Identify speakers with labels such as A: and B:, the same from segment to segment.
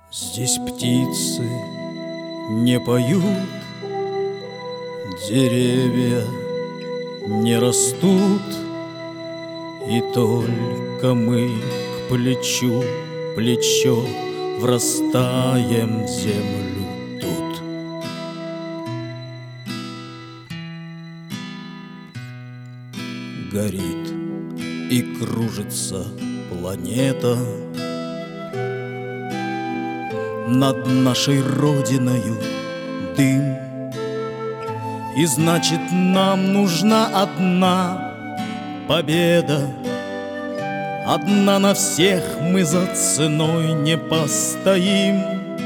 A: Здесь птицы не поют, деревья не растут, и только мы к плечу плечо врастаем в землю тут. Горит и кружится планета над нашей родиною, дым. И значит, нам нужна одна победа. Одна на всех, мы за ценой не постоим.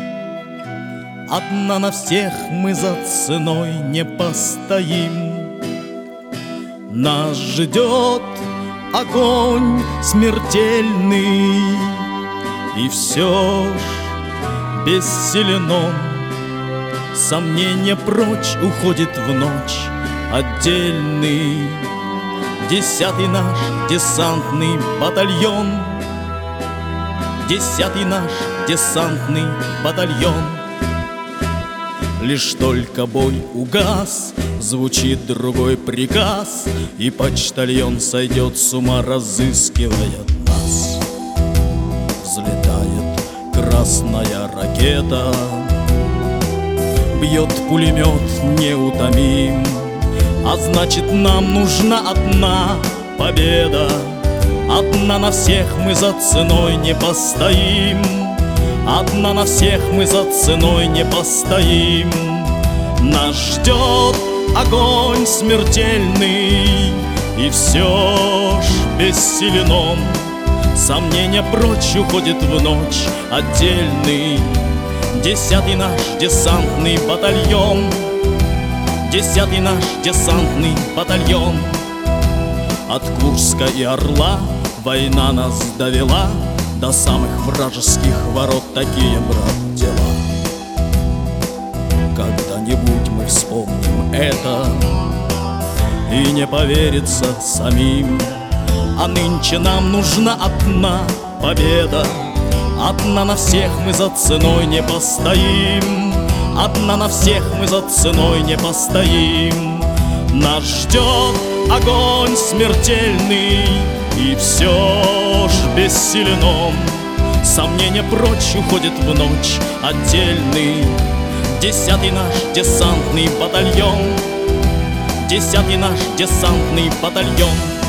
A: Одна на всех, мы за ценой не постоим. Нас ждет огонь смертельный, и все ж бессилен он. Сомнение прочь уходит в ночь отдельный. 10-й наш десантный батальон, 10-й наш десантный батальон. Лишь только бой угас, звучит другой приказ, и почтальон сойдет с ума, разыскивая нас. Взлетает красная ракета, бьет пулемет неутомим. А значит, нам нужна одна победа. Одна на всех, мы за ценой не постоим. Одна на всех, мы за ценой не постоим. Нас ждет огонь смертельный, и все ж бессилен он. Сомнение прочь уходит в ночь отдельный. 10-й наш десантный батальон, 10-й наш десантный батальон. От Курска и Орла война нас довела до самых вражеских ворот. Такие, брат, дела. Когда-нибудь мы вспомним это, и не поверится самим. А нынче нам нужна одна победа. Одна на всех, мы за ценой не постоим. Одна на всех, мы за ценой не постоим. Нас ждет огонь смертельный, и все ж бессилен он. Сомнение прочь уходит в ночь отдельный. 10-й наш десантный батальон, 10-й наш десантный батальон.